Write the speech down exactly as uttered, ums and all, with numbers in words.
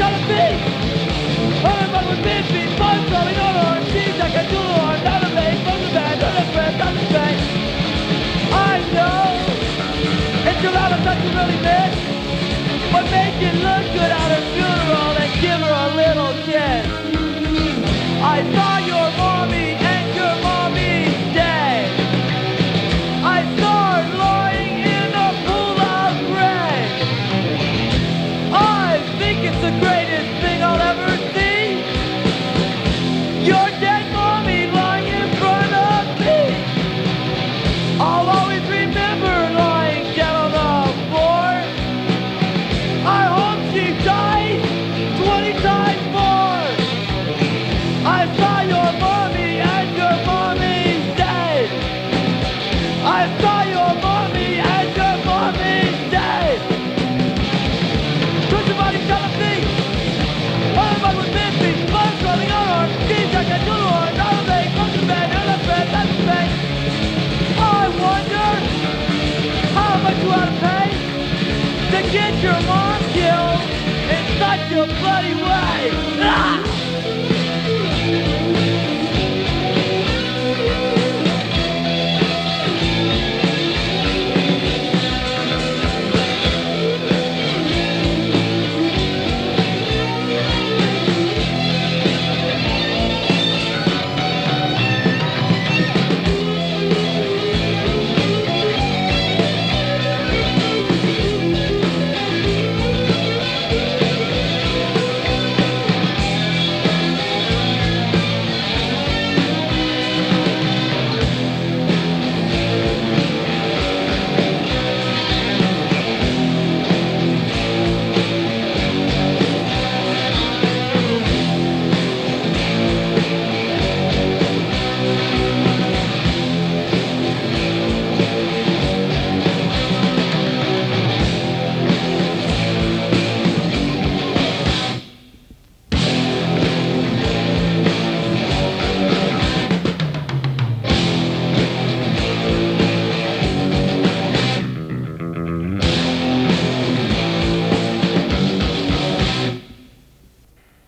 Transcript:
shall it be? Everyone with big feet, fun throwing on our cheese. I can do our not a make, from the band, or the friend, not the same. I know it's a lot of stuff you really miss, but make it look good at her funeral and give her a little kiss. I saw your mommy and your mommy's dead. I saw her lying in a pool of gray. I think it's the greatest thing I'll ever see. Your dead mommy lying in front of me. I'll always remember lying down on the floor. I hope she died twenty times more. I saw your mommy and your mommy's dead. I saw your mommy and your mommy's dead. Could somebody tell me? Everybody was busy, blood running on our cheese. I can do our not a thing, from the bed, and the bed, that's the thing. I wonder how much you ought to pay to get your mom killed in such a bloody way. Ah!